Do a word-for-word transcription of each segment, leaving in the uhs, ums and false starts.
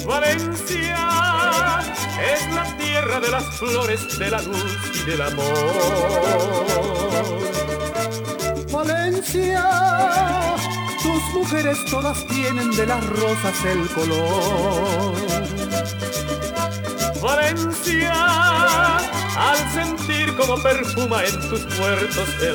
Valencia es la tierra de las flores, de la luz y del amor. Valencia, tus mujeres todas tienen de las rosas el color. Valencia, al sentir como perfuma en tus puertos el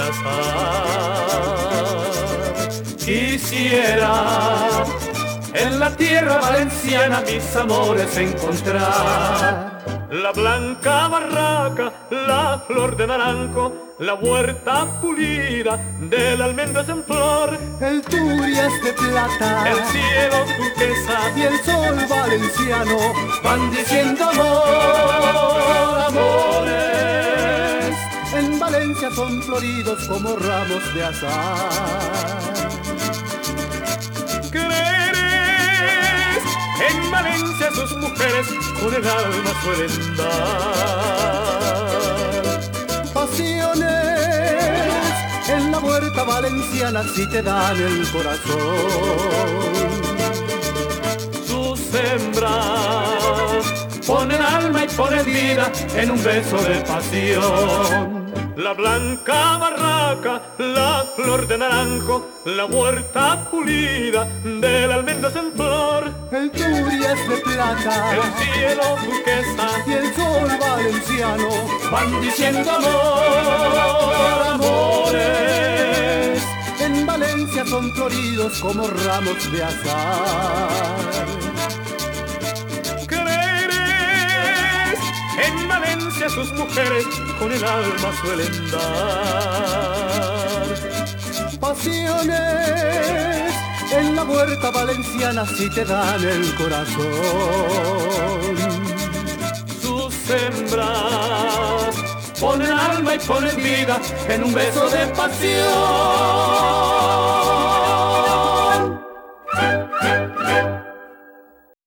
azar, quisiera en la tierra valenciana mis amores encontrar. La blanca barraca, la flor de naranjo, la huerta pulida de la almendras en flor, el Turias de plata, el cielo turquesa y el sol valenciano van diciendo amor, amores. En Valencia son floridos como ramos de azar. En Valencia sus mujeres con el alma suelen dar pasiones. En la huerta valenciana si te dan el corazón. Sus hembras ponen alma y ponen vida en un beso de pasión. La blanca barraca, la flor de naranjo, la huerta pulida de la almendras en flor, el Turias de plata, el cielo turquesa y el sol valenciano van diciendo amor, amores. En Valencia son floridos como ramos de azar. En Valencia sus mujeres con el alma suelen dar pasiones. En la huerta valenciana si te dan el corazón. Sus hembras ponen alma y ponen vida en un beso de pasión.